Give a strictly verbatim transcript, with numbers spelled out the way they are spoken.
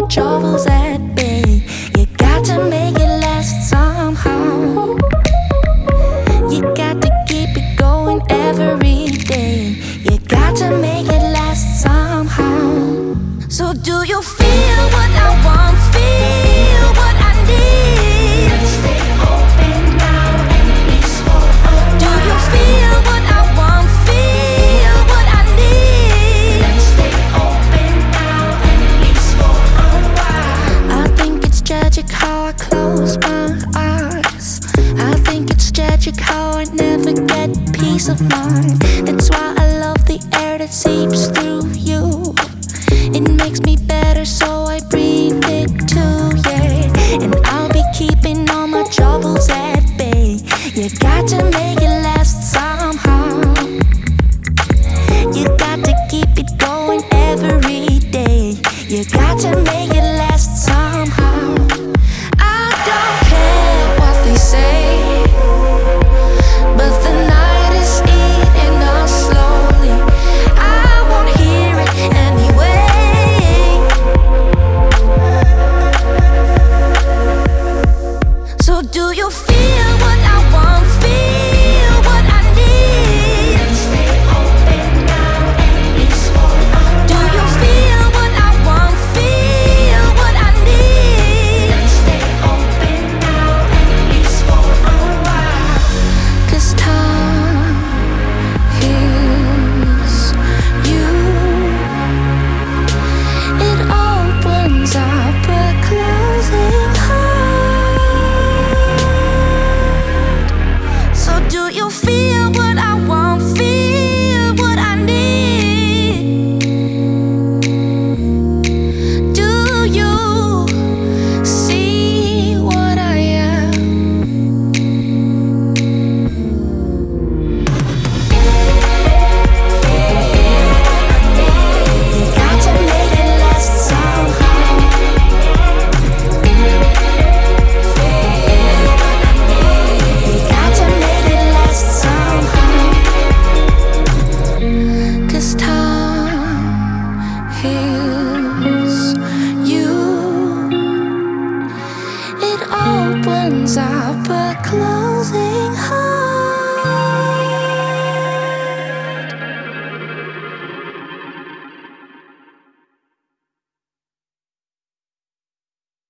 troubles at bay. You got to make it last somehow. You got to keep it going every day. You got to make it last somehow. So do you feel what I want? Feel what I need? Let's stay open now and peaceful. Do you feel what I want? Feel what I need? Let's stay open now and peaceful. I think it's tragic how I close my eyes. I think it's tragic how I never get peace of mind. That's why I love the air that seeps through you. It makes me better, so I breathe it too, yeah. And I'll be keeping all my troubles at bay. You got to make it last somehow. You got to keep it going every day. You got to make it last somehow. I don't care what they say, but the night is eating us slowly. I won't hear it anyway. So do you feel what I want? Feel what I need? Let's stay open now and peaceful. Do you feel what I want? Feel what I need? Let's stay open now and peaceful. Cause time heals you. It opens up a closing heart. So do you feel what I want? Feel what I need? Do you see what I am? You got to make it last somehow. You got to make it last somehow. Cause time heals you. It opens up a closing heart.